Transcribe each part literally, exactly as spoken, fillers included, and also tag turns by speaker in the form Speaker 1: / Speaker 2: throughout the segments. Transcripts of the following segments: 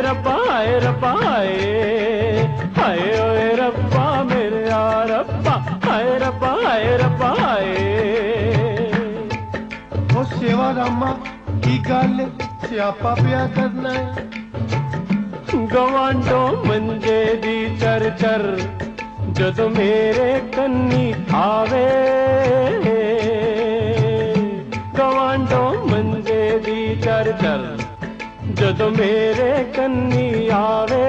Speaker 1: रब्बा हाय रब्बा हाय हाय ओए रब्बा मेरे आ रब्बा हाय रब्बा हाय रब्बा हाय।
Speaker 2: ओ सेवा रामा की गल स्यापा पिया करना है।
Speaker 1: गवांडो मंजे दी चर चर जदों मेरे कन्नी आवे, गवांडो मंजे दी चर चर जदों मेरे कन्नी आवे,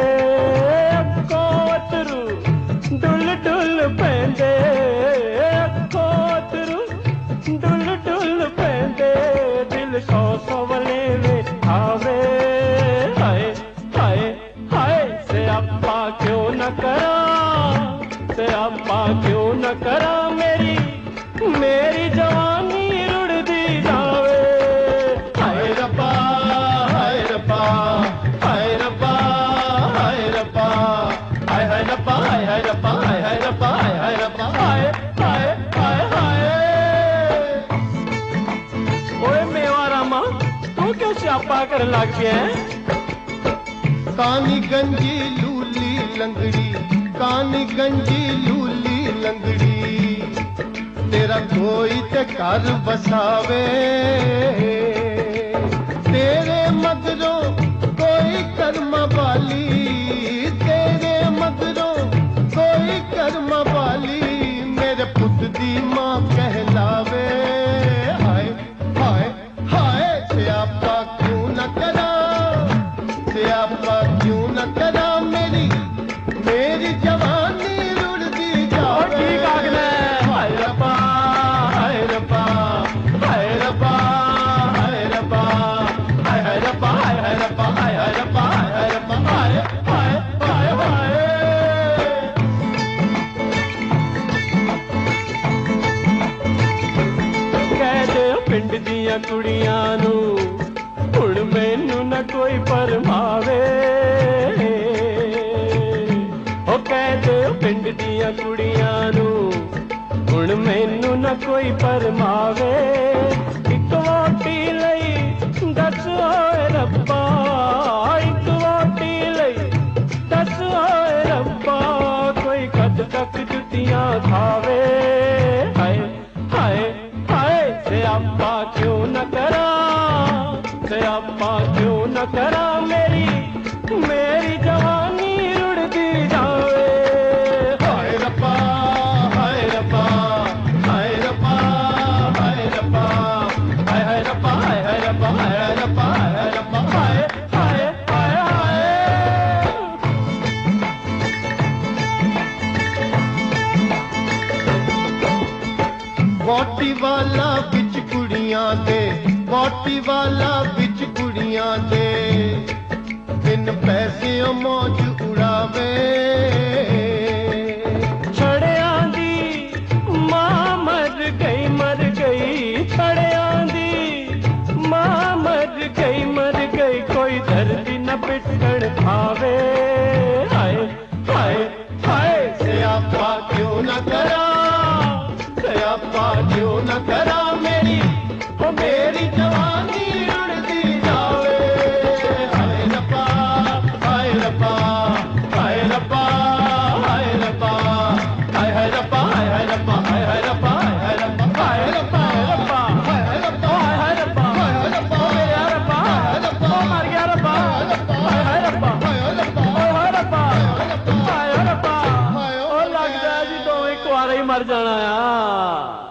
Speaker 1: कोतरू डुल डुल पैंदे, कोतरू डुल डुल पैंदे, दिल सौ सौ वले में आवे। हाय हाय हाय स्यापा क्यों न करा, स्यापा क्यों न करा, मेरी मेरी जवानी रुड़दी जावे। हाय रब्बा हाय रब्बा हाय रब्बा हाय रब्बा हाय हाय रब्बा हाय हाय रब्बा हाय हाय रब्बा हाय हाय रब्बा हाय हाय हाय हाय। ओए मेवा रामा तू क्यों स्यापा कर लग गया है?
Speaker 2: कानी गंजी लूली लंगड़ी, कानी गंजी लूली लंगड़ी, तेरा कोई ते घर बसावे, तेरे मगरों कोई कर्म वाली, तेरे मगरों कोई कर्म वाली, मेरे पुत दी मां कहलावे। हाय हाय हाय स्यापा क्यों न करा, स्यापा क्यों न करा, मेरी मेरी जवानी रुड़दी जावे।
Speaker 1: ठीक आगना हाय रब्बा हाय रब्बा हाय रब्बा हाय रब्बा हाय हाय रब्बा हाय हाय रब्बा हाय हाय रब्बा हाय हाय रब्बा हाय हाय हाय हाय। कह दे पिंड दियां कुड़ियां नू हुण मैनू न कोई परमावे, ओ कह दे पिंड दियां कुड़ियां नू हुण मैनू न कोई परमावे। इक वोटी लई दस होए रब्बा, इक वोटी लई दस होए रब्बा, कोई कद तक जुतियां खावे। हाय हाय हाय स्यापा क्यों न करा, स्यापा क्यों न करा, मेरी मेरी जवानी रुड़दी जावे। हाय रब्बा हाय रब्बा हाय रब्बा हाय रब्बा हाय हाय रब्बा हाय हाय रब्बा हाय हाय रब्बा हाय हाय रब्बा हाय हाय हाय हाय।
Speaker 2: वोटी वाला बिच कुड़ियां दे, वोटी वाला बिच कुड़ियां दे, बिन पैसे मौज उड़ावे।
Speaker 1: छड़ियां दी मां मर गई मर गई, छड़ियां दी मां मर गई मर गई, कोई धरती न पिटण खावे। हाय हाय हाय स्यापा क्यों न करा, स्यापा क्यों न करा, मेरी ओ मेरी जवानी रुड़दी जावे। हाय रब्बा हाय रब्बा हाय रब्बा हाय रब्बा हाय हाय रब्बा हाय हाय रब्बा हाय हाय रब्बा हाय हाय रब्बा हाय रब्बा हाय रब्बा हाय हाय रब्बा हाय हाय रब्बा मेरे यार रब्बा ओ मर गया रब्बा हाय हाय रब्बा हाय हाय रब्बा हाय रब्बा हाय रब्बा ओ लगदा जी दोवें कुआरे ही मर जाना आ।